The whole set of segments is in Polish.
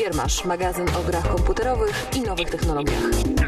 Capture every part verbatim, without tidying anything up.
Giermasz, magazyn o grach komputerowych i nowych technologiach.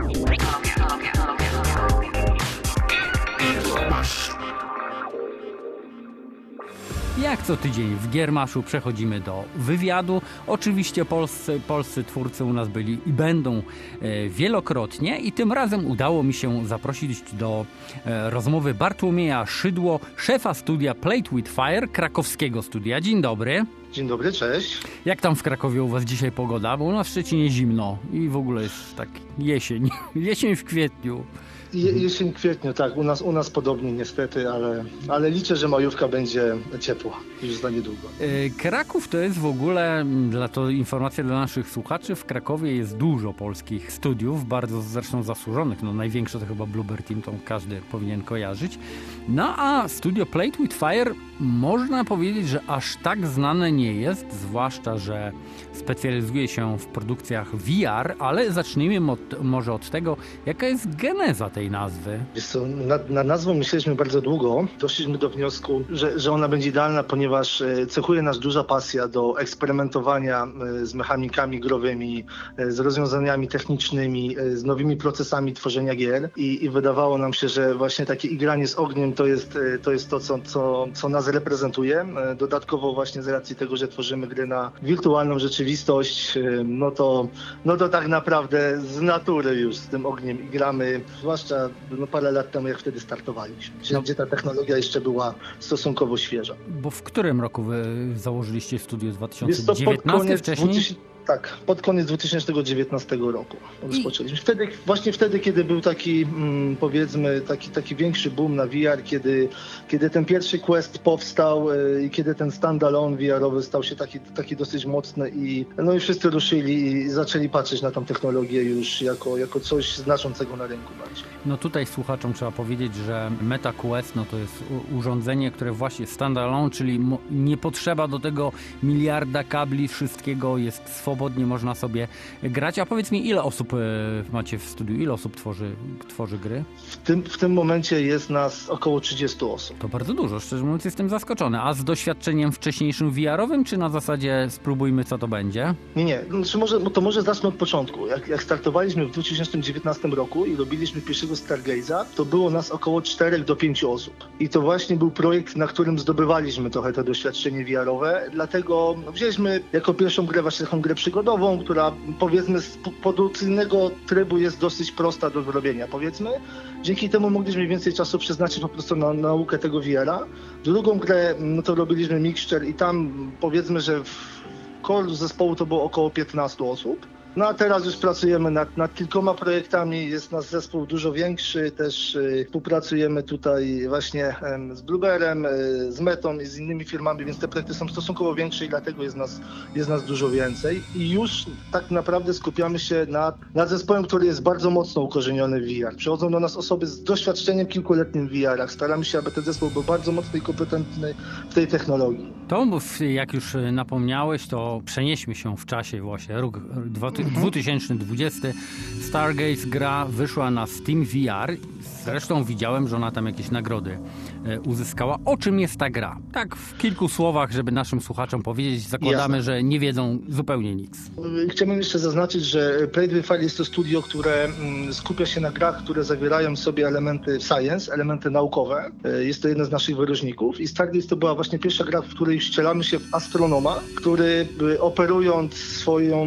Jak co tydzień w Giermaszu przechodzimy do wywiadu. Oczywiście polscy, polscy twórcy u nas byli i będą e, wielokrotnie i tym razem udało mi się zaprosić do e, rozmowy Bartłomieja Szydło, szefa studia Played with Fire, krakowskiego studia. Dzień dobry. Dzień dobry, cześć. Jak tam w Krakowie u was dzisiaj pogoda? Bo u nas w Szczecinie zimno i w ogóle jest tak jesień. Jesień w kwietniu. Je, jesień w kwietniu, tak. U nas, u nas podobnie niestety, ale, ale liczę, że majówka będzie ciepła już za niedługo. Kraków to jest w ogóle, dla to informacja dla naszych słuchaczy, w Krakowie jest dużo polskich studiów, bardzo zresztą zasłużonych. No największe to chyba Bloober Team, to każdy powinien kojarzyć. No a studio Played with Fire można powiedzieć, że aż tak znane nie jest, zwłaszcza, że specjalizuje się w produkcjach V R, ale zacznijmy od, może od tego, jaka jest geneza tej nazwy. Wiesz co, nad, nad nazwą myśleliśmy bardzo długo. Doszliśmy do wniosku, że, że ona będzie idealna, ponieważ cechuje nas duża pasja do eksperymentowania z mechanikami growymi, z rozwiązaniami technicznymi, z nowymi procesami tworzenia gier i, i wydawało nam się, że właśnie takie igranie z ogniem to jest to, jest to co, co, co nas reprezentuje. Dodatkowo właśnie z racji tego, że tworzymy gry na wirtualną rzeczywistość, no to, no to tak naprawdę z natury już z tym ogniem gramy, zwłaszcza no, parę lat temu, jak wtedy startowaliśmy, gdzie, no. gdzie ta technologia jeszcze była stosunkowo świeża. Bo w którym roku wy założyliście studio? dwa tysiące dziewiętnastym wcześniej? dwutysięcznego Tak, pod koniec dwa tysiące dziewiętnastego roku rozpoczęliśmy. Wtedy, właśnie wtedy, kiedy był taki, mm, powiedzmy, taki, taki większy boom na V R, kiedy, kiedy ten pierwszy Quest powstał i kiedy ten standalone V R-owy stał się taki, taki dosyć mocny i no i wszyscy ruszyli i zaczęli patrzeć na tą technologię już jako, jako coś znaczącego na rynku bardziej. No tutaj słuchaczom trzeba powiedzieć, że MetaQuest no to jest urządzenie, które właśnie standalone, czyli nie potrzeba do tego miliarda kabli, wszystkiego jest swobodnie, można sobie grać. A powiedz mi, ile osób macie w studiu? Ile osób tworzy, tworzy gry? W tym, w tym momencie jest nas około trzydzieści osób. To bardzo dużo, szczerze mówiąc jestem zaskoczony. A z doświadczeniem wcześniejszym V R-owym, czy na zasadzie spróbujmy, co to będzie? Nie, nie. Znaczy może, to może zacznę od początku. Jak, jak startowaliśmy w dwa tysiące dziewiętnastym roku i robiliśmy pierwszego Stargaze'a, to było nas około czterech do pięciu osób. I to właśnie był projekt, na którym zdobywaliśmy trochę to doświadczenie V R-owe, dlatego wzięliśmy jako pierwszą grę właśnie taką grę przygodową, która powiedzmy z produkcyjnego trybu jest dosyć prosta do zrobienia, powiedzmy. Dzięki temu mogliśmy więcej czasu przeznaczyć po prostu na, na naukę tego V R-a. Drugą grę no to robiliśmy Mixture i tam powiedzmy, że w core zespołu to było około piętnastu osób. No a teraz już pracujemy nad, nad kilkoma projektami, jest nasz zespół dużo większy, też y, współpracujemy tutaj właśnie y, z Blooberem, y, z Metą i z innymi firmami, więc te projekty są stosunkowo większe i dlatego jest nas, jest nas dużo więcej. I już tak naprawdę skupiamy się nad, nad zespołem, który jest bardzo mocno ukorzeniony w V R. Przychodzą do nas osoby z doświadczeniem kilkuletnim w V R-ach. Staramy się, aby ten zespół był bardzo mocny i kompetentny w tej technologii. To, jak już napomniałeś, to przenieśmy się w czasie właśnie, rok dwa tysiące dwudziesty. Stargaze gra wyszła na Steam V R. Zresztą widziałem, że ona tam jakieś nagrody uzyskała. O czym jest ta gra? Tak w kilku słowach, żeby naszym słuchaczom powiedzieć. Zakładamy, Jasne. że nie wiedzą zupełnie nic. Chciałbym jeszcze zaznaczyć, że Played with Fire jest to studio, które skupia się na grach, które zawierają w sobie elementy science, elementy naukowe. Jest to jeden z naszych wyróżników i Stargaze to była właśnie pierwsza gra, w której wcielamy się w astronoma, który operując swoją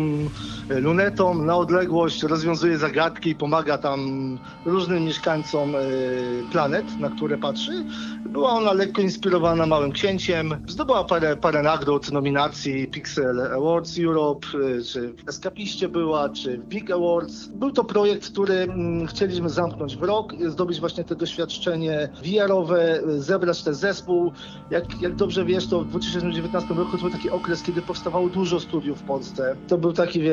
lunetą na odległość rozwiązuje zagadki i pomaga tam różnym mieszkańcom planet, na które patrzy. Była ona lekko inspirowana Małym Księciem. Zdobyła parę, parę nagród, nominacji Pixel Awards Europe, czy w Escapiście była, czy w Big Awards. Był to projekt, który chcieliśmy zamknąć w rok, zdobyć właśnie to doświadczenie V R-owe, zebrać ten zespół. Jak, jak dobrze wiesz, to w dwa tysiące dziewiętnastym roku to był taki okres, kiedy powstawało dużo studiów w Polsce. To był taki, wiesz, taki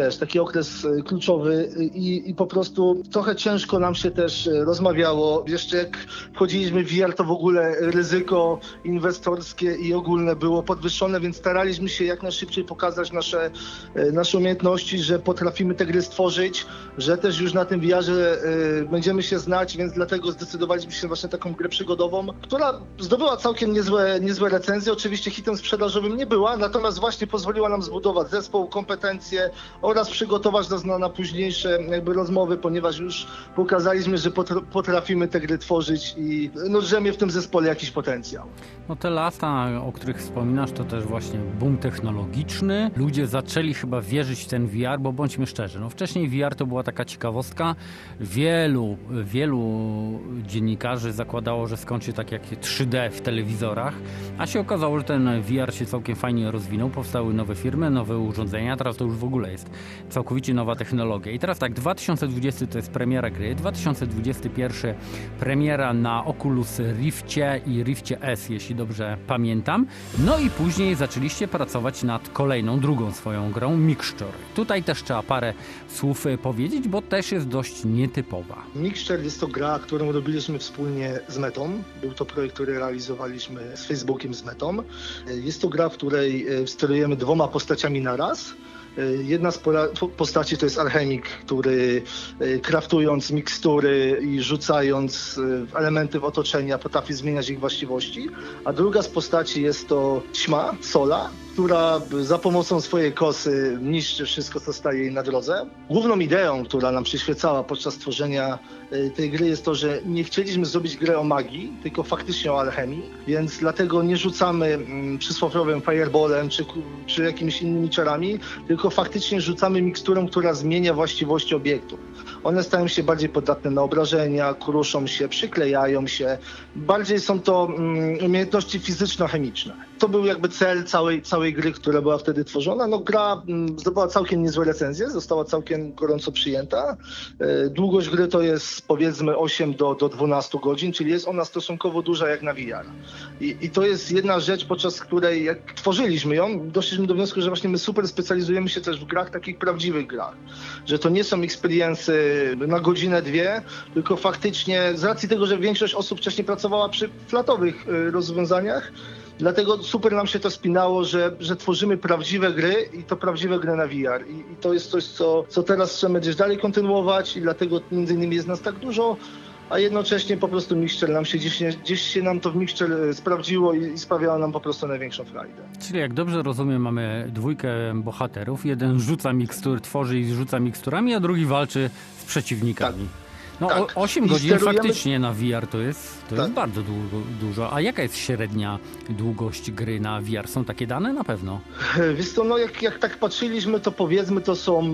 okres kluczowy i, i po prostu trochę ciężko nam się też rozmawiało. Jeszcze jak wchodziliśmy w V R, to w ogóle ryzyko inwestorskie i ogólne było podwyższone, więc staraliśmy się jak najszybciej pokazać nasze, nasze umiejętności, że potrafimy te gry stworzyć, że też już na tym V R-ze będziemy się znać, więc dlatego zdecydowaliśmy się właśnie taką grę przygodową, która zdobyła całkiem niezłe, niezłe recenzje. Oczywiście hitem sprzedażowym nie była, natomiast właśnie pozwoliła nam zbudować zespół, kompetencje oraz przygotować nas na, na późniejsze jakby rozmowy, ponieważ już pokazaliśmy, że potrafimy te gry tworzyć i no, drzemie w tym zespole jakiś potencjał. No te lata, o których wspominasz, to też właśnie boom technologiczny. Ludzie zaczęli chyba wierzyć w ten V R, bo bądźmy szczerzy, no wcześniej V R to była taka ciekawostka. Wielu, wielu dziennikarzy zakładało, że skończy tak jak trzy D w telewizorach, a się okazało, że ten V R się całkiem fajnie rozwinął, powstały nowe firmy, nowe urządzenia, teraz to już w ogóle jest całkowicie nowa technologia. I teraz tak, dwa tysiące dwudziesty to jest premiera gry, dwa tysiące dwudziesty pierwszy premiera na Oculus Rifcie i Rifcie S, jeśli dobrze pamiętam. No i później zaczęliście pracować nad kolejną, drugą swoją grą, Mixture. Tutaj też trzeba parę słów powiedzieć, bo też jest dość nietypowa. Mixture jest to gra, którą robiliśmy wspólnie z Metą. Był to projekt, który realizowaliśmy z Facebookiem, z Metą. Jest to gra, w której sterujemy dwoma postaciami naraz. Jedna z postaci to jest alchemik, który kraftując mikstury i rzucając elementy w otoczenia potrafi zmieniać ich właściwości, a druga z postaci jest to ćma, Sola, która za pomocą swojej kosy niszczy wszystko, co staje jej na drodze. Główną ideą, która nam przyświecała podczas tworzenia tej gry jest to, że nie chcieliśmy zrobić grę o magii, tylko faktycznie o alchemii, więc dlatego nie rzucamy przysłowiowym fireballem czy, czy jakimiś innymi czarami, tylko faktycznie rzucamy miksturą, która zmienia właściwości obiektów. One stają się bardziej podatne na obrażenia, kruszą się, przyklejają się. Bardziej są to um, umiejętności fizyczno-chemiczne. To był jakby cel całej, całej gry, która była wtedy tworzona. No, gra um, zdobyła całkiem niezłe recenzje, została całkiem gorąco przyjęta. E, długość gry to jest powiedzmy osiem do dwunastu godzin, czyli jest ona stosunkowo duża jak na V R. I, i to jest jedna rzecz, podczas której jak tworzyliśmy ją, doszliśmy do wniosku, że właśnie my super specjalizujemy się też w grach, takich prawdziwych grach. Że to nie są experience'y na godzinę, dwie, tylko faktycznie z racji tego, że większość osób wcześniej pracowała przy flatowych rozwiązaniach, dlatego super nam się to spinało, że, że tworzymy prawdziwe gry i to prawdziwe gry na V R. I, i to jest coś, co, co teraz chcemy gdzieś dalej kontynuować i dlatego między innymi jest nas tak dużo, a jednocześnie po prostu Mixture nam się gdzieś, gdzieś się nam to w Mixture sprawdziło i, i sprawiało nam po prostu największą frajdę. Czyli jak dobrze rozumiem, mamy dwójkę bohaterów. Jeden rzuca mikstur, tworzy i rzuca miksturami, a drugi walczy z przeciwnikami. Tak. No tak. osiem godzin sterujemy... faktycznie na V R to jest, to tak. jest bardzo długo, dużo. A jaka jest średnia długość gry na V R? Są takie dane? Na pewno. Wiesz co, no jak, jak tak patrzyliśmy, to powiedzmy to są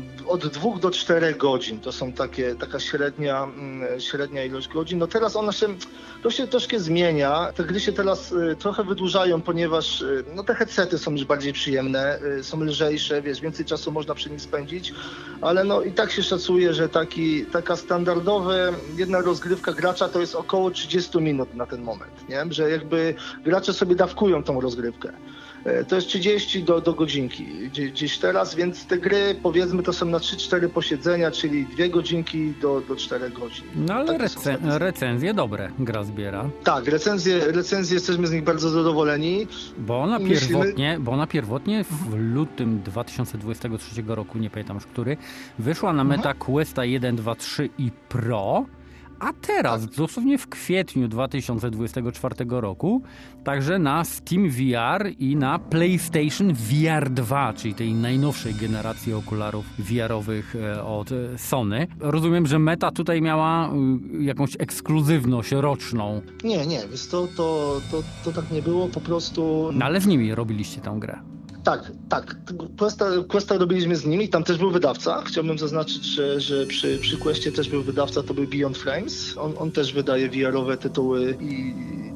od dwóch do czterech godzin. To są takie, taka średnia, średnia ilość godzin. No teraz ona się, to się troszkę zmienia. Te gry się teraz trochę wydłużają, ponieważ no te headsety są już bardziej przyjemne, są lżejsze, wiesz, więcej czasu można przy nich spędzić, ale no i tak się szacuje, że taki, taka standardowa jedna rozgrywka gracza to jest około trzydzieści minut na ten moment, nie? Że jakby gracze sobie dawkują tą rozgrywkę. To jest trzydzieści do, do godzinki gdzieś teraz, więc te gry powiedzmy to są na trzy cztery posiedzenia, czyli dwie godzinki do, do czterech godzin. No ale tak rece- recenzje dobre gra zbiera. Tak, recenzje, recenzje jesteśmy z nich bardzo zadowoleni. Bo ona pierwotnie, Myślimy... bo ona pierwotnie w lutym dwa tysiące dwudziestego trzeciego roku, nie pamiętam już który, wyszła na Meta Questa jeden, dwa, trzy i Pro. A teraz, tak. dosłownie w kwietniu dwa tysiące dwudziestego czwartego roku, także na Steam V R i na PlayStation V R dwa, czyli tej najnowszej generacji okularów V R-owych od Sony. Rozumiem, że Meta tutaj miała jakąś ekskluzywność roczną. Nie, nie, wiesz to, to, to, to tak nie było, po prostu... No ale z nimi robiliście tę grę. Tak, tak. Questa, Questa robiliśmy z nimi, tam też był wydawca. Chciałbym zaznaczyć, że, że przy, przy Questie też był wydawca, to był Beyond Frames. On, on też wydaje V R-owe tytuły i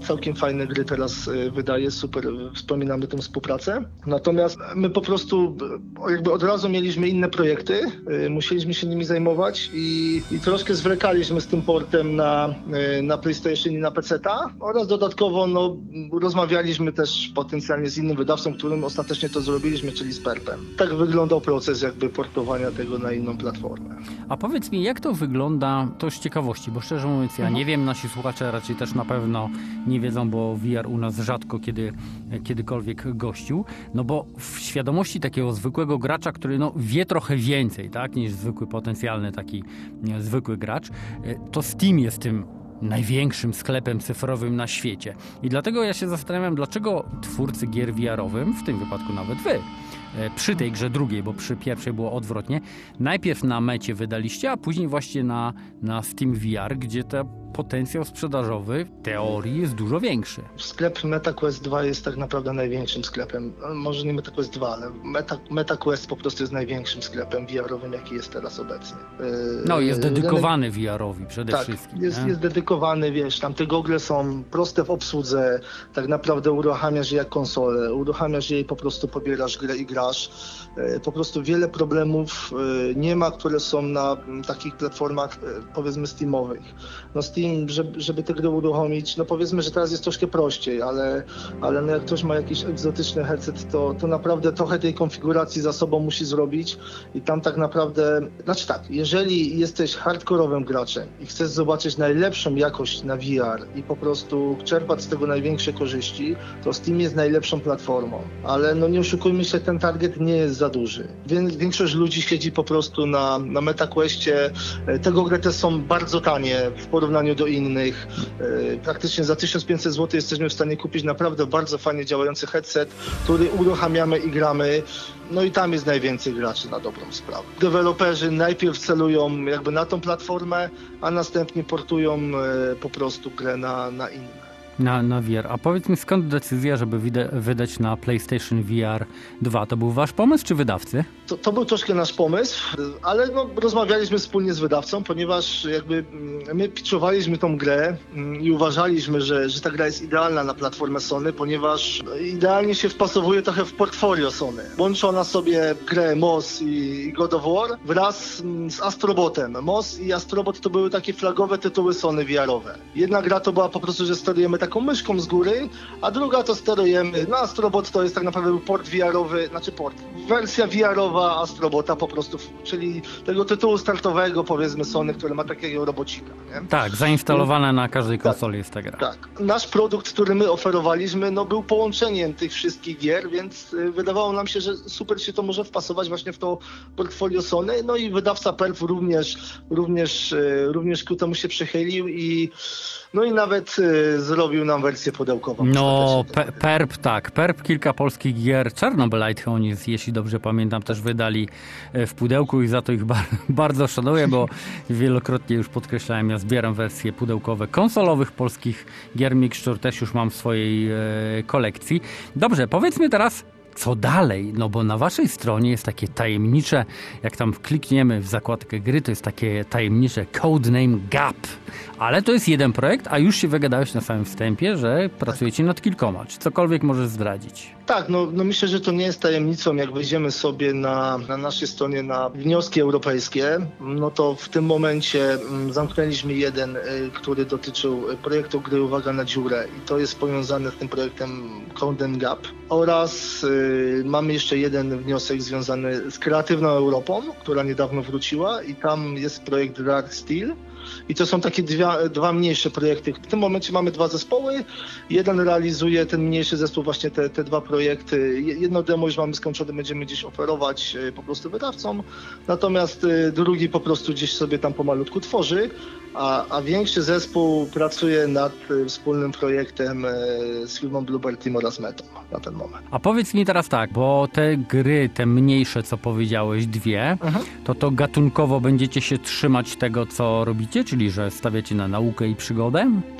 całkiem fajne gry teraz wydaje, super, wspominamy tę współpracę. Natomiast my po prostu jakby od razu mieliśmy inne projekty, musieliśmy się nimi zajmować i, i troszkę zwlekaliśmy z tym portem na, na PlayStation i na peceta oraz dodatkowo no, rozmawialiśmy też potencjalnie z innym wydawcą, którym ostatecznie to zrobiliśmy, czyli z Perpem. Tak wyglądał proces jakby portowania tego na inną platformę. A powiedz mi, jak to wygląda, to z ciekawości, bo szczerze mówiąc ja nie wiem, nasi słuchacze raczej też na pewno nie wiedzą, bo V R u nas rzadko kiedy, kiedykolwiek gościł, no bo w świadomości takiego zwykłego gracza, który no wie trochę więcej, tak, niż zwykły potencjalny taki nie, zwykły gracz, to Steam jest tym największym sklepem cyfrowym na świecie. I dlatego ja się zastanawiam, dlaczego twórcy gier V R-owym, w tym wypadku nawet wy, przy tej grze drugiej, bo przy pierwszej było odwrotnie, najpierw na Mecie wydaliście, a później właśnie na, na Steam V R, gdzie ten potencjał sprzedażowy w teorii jest dużo większy. Sklep MetaQuest dwa jest tak naprawdę największym sklepem. Może nie MetaQuest dwa, ale Meta, MetaQuest po prostu jest największym sklepem V R-owym, jaki jest teraz obecnie. No jest dedykowany V R-owi przede tak, wszystkim. Jest, jest dedykowany, wiesz, tam te gogle są proste w obsłudze, tak naprawdę uruchamiasz je jak konsolę, uruchamiasz je i po prostu pobierasz grę i grasz. Po prostu wiele problemów nie ma, które są na takich platformach, powiedzmy, steamowych. No Steam, żeby, żeby te gry uruchomić, no powiedzmy, że teraz jest troszkę prościej, ale, ale no jak ktoś ma jakiś egzotyczny headset, to, to naprawdę trochę tej konfiguracji za sobą musi zrobić i tam tak naprawdę, znaczy tak, jeżeli jesteś hardkorowym graczem i chcesz zobaczyć najlepszą jakość na V R i po prostu czerpać z tego największe korzyści, to Steam jest najlepszą platformą, ale no nie oszukujmy się, ten target nie jest za duży. Większość ludzi siedzi po prostu na, na MetaQuestie, te gogle też są bardzo tanie w porównaniu do innych. Praktycznie za tysiąc pięćset złotych jesteśmy w stanie kupić naprawdę bardzo fajnie działający headset, który uruchamiamy i gramy. No i tam jest najwięcej graczy na dobrą sprawę. Deweloperzy najpierw celują jakby na tą platformę, a następnie portują po prostu grę na, na inne. Na, na V R. A powiedz mi, skąd decyzja, żeby wide- wydać na PlayStation V R dwa? To był wasz pomysł czy wydawcy? To, to był troszkę nasz pomysł, ale no, rozmawialiśmy wspólnie z wydawcą, ponieważ jakby my pitchowaliśmy tą grę i uważaliśmy, że, że ta gra jest idealna na platformę Sony, ponieważ idealnie się wpasowuje trochę w portfolio Sony. Łączy ona sobie grę M O S i God of War wraz z Astrobotem. M O S i Astrobot to były takie flagowe tytuły Sony V R-owe. Jedna gra to była po prostu, że sterujemy taką myszką z góry, a druga to sterujemy, no Astrobot to jest tak naprawdę port V R-owy, znaczy port, wersja V R-owa Astrobota po prostu, czyli tego tytułu startowego, powiedzmy, Sony, który ma takiego robocika, nie? Tak, zainstalowane na każdej konsoli tak, jest ta gra. Tak. Nasz produkt, który my oferowaliśmy, no był połączeniem tych wszystkich gier, więc wydawało nam się, że super się to może wpasować właśnie w to portfolio Sony, no i wydawca Perp również, również, również ku temu się przychylił i no i nawet y, zrobił nam wersję pudełkową. No, pe- Perp, tak. Perp kilka polskich gier, Chernobylite oni, jeśli dobrze pamiętam, też wydali w pudełku i za to ich bar- bardzo szanuję, bo wielokrotnie już podkreślałem, ja zbieram wersje pudełkowe konsolowych polskich gier Mixture, też już mam w swojej e, kolekcji. Dobrze, powiedzmy teraz, co dalej? No bo na waszej stronie jest takie tajemnicze, jak tam klikniemy w zakładkę gry, to jest takie tajemnicze codename Gap. Ale to jest jeden projekt, a już się wygadałeś na samym wstępie, że pracujecie nad kilkoma. Czy cokolwiek możesz zdradzić? Tak, no, no myślę, że to nie jest tajemnicą. Jak wejdziemy sobie na, na naszej stronie na wnioski europejskie, no to w tym momencie mm, zamknęliśmy jeden, y, który dotyczył projektu gry Uwaga na dziurę i to jest powiązane z tym projektem Codename Gap. Oraz y, mamy jeszcze jeden wniosek związany z Kreatywną Europą, która niedawno wróciła i tam jest projekt Dark Steel. I to są takie dwa, dwa mniejsze projekty. W tym momencie mamy dwa zespoły. Jeden realizuje, ten mniejszy zespół, właśnie te, te dwa projekty. Jedno demo już mamy skończone, będziemy gdzieś oferować po prostu wydawcom. Natomiast drugi po prostu gdzieś sobie tam pomalutku tworzy. A, a większy zespół pracuje nad wspólnym projektem z firmą Bluebird Team oraz Metą na ten moment. A powiedz mi teraz tak, bo te gry, te mniejsze, co powiedziałeś, dwie, mhm. to to gatunkowo będziecie się trzymać tego, co robicie, czyli że stawiacie na naukę i przygodę? Tak.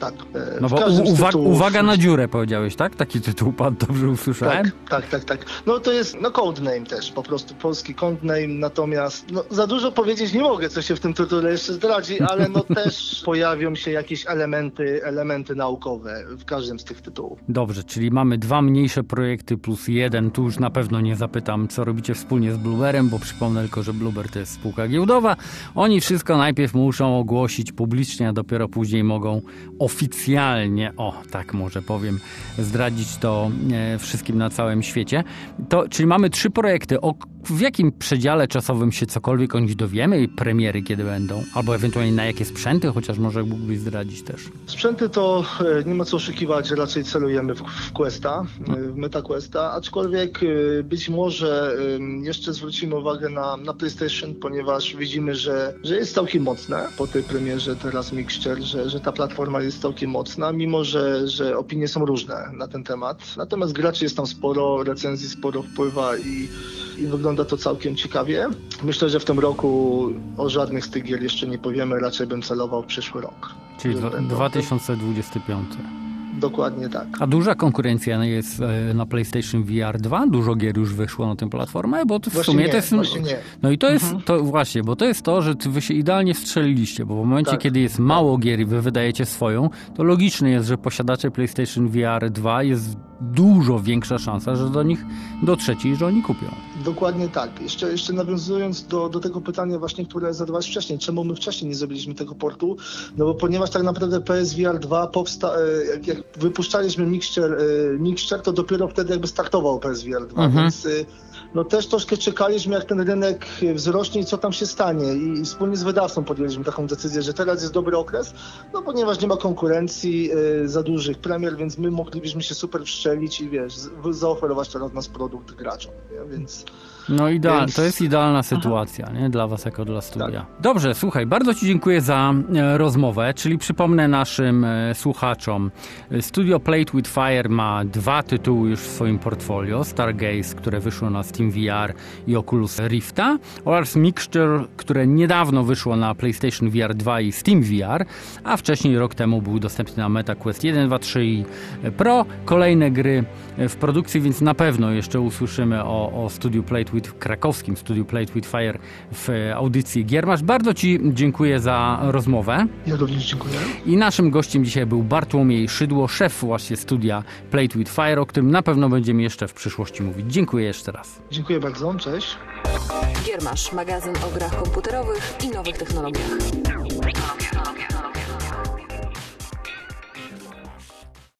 tak. No bo uwa- uwaga na dziurę powiedziałeś, tak? Taki tytuł pan dobrze usłyszałem? Tak, tak, tak, tak. No to jest no codename też, po prostu polski codename, natomiast no, za dużo powiedzieć nie mogę, co się w tym tytule jeszcze zdradzi, ale no też pojawią się jakieś elementy, elementy naukowe w każdym z tych tytułów. Dobrze, czyli mamy dwa mniejsze projekty plus jeden. Tu już na pewno nie zapytam, co robicie wspólnie z Blueberem, bo przypomnę tylko, że Blueber to jest spółka giełdowa. Oni wszystko najpierw muszą ogłosić publicznie, a dopiero później mogą oficjalnie, o tak może powiem, zdradzić to e, wszystkim na całym świecie. To, czyli mamy trzy projekty. O, w jakim przedziale czasowym się cokolwiek o nich dowiemy i premiery kiedy będą? Albo ewentualnie na jakie sprzęty, chociaż może mógłbyś zdradzić też. Sprzęty to e, nie ma co oszukiwać, raczej celujemy w, w Questa, w MetaQuesta, aczkolwiek e, być może e, jeszcze zwrócimy uwagę na, na PlayStation, ponieważ widzimy, że, że jest całkiem mocne po tej premierze teraz Mixture, że, że ta platforma jest całkiem mocna, mimo że, że opinie są różne na ten temat. Natomiast graczy jest tam sporo, recenzji sporo wpływa i, i wygląda to całkiem ciekawie. Myślę, że w tym roku o żadnych z tych gier jeszcze nie powiemy, raczej bym celował w przyszły rok. Czyli dwa tysiące dwudziesty piąty. Dokładnie tak. A duża konkurencja jest na PlayStation V R dwa? Dużo gier już wyszło na tę platformę? Bo to w właśnie sumie nie, to jest... właśnie nie. No i to jest Mhm. to właśnie, bo to jest to, że wy się idealnie wstrzeliliście, bo w momencie, Tak. kiedy jest mało gier i wy wydajecie swoją, to logiczne jest, że posiadacze PlayStation V R dwa jest dużo większa szansa, że do nich dotrzecie i że oni kupią. Dokładnie tak. Jeszcze, jeszcze nawiązując do, do tego pytania właśnie, które zadawałeś wcześniej, czemu my wcześniej nie zrobiliśmy tego portu? No bo ponieważ tak naprawdę P S V R dwa powsta- jak, jak wypuszczaliśmy Mixture, Mixture, to dopiero wtedy jakby startował P S V R dwa, Mhm. więc no też troszkę czekaliśmy, jak ten rynek wzrośnie i co tam się stanie. I, i wspólnie z wydawcą podjęliśmy taką decyzję, że teraz jest dobry okres, no ponieważ nie ma konkurencji y, za dużych premier, więc my moglibyśmy się super wszczelić i wiesz, z, zaoferować teraz nasz produkt graczom, nie? Więc... No ideal, Więc... to jest idealna sytuacja, nie? Dla was jako dla studia. Tak. Dobrze, słuchaj, bardzo ci dziękuję za e, rozmowę, czyli przypomnę naszym e, słuchaczom. Studio Played with Fire ma dwa tytuły już w swoim portfolio. Stargaze, które wyszło na Steam V R i Oculus Rifta, oraz Mixture, które niedawno wyszło na PlayStation V R dwa i Steam V R, a wcześniej rok temu był dostępny na MetaQuest jeden, dwa, trzy i Pro. Kolejne gry w produkcji, więc na pewno jeszcze usłyszymy o, o studiu Played with, krakowskim studiu Played with Fire w audycji Giermasz. Bardzo ci dziękuję za rozmowę. Ja również dziękuję. I naszym gościem dzisiaj był Bartłomiej Szydło, szef właśnie studia Played with Fire, o którym na pewno będziemy jeszcze w przyszłości mówić. Dziękuję jeszcze raz. Dziękuję bardzo, cześć. Giermasz, magazyn o grach komputerowych i nowych technologiach.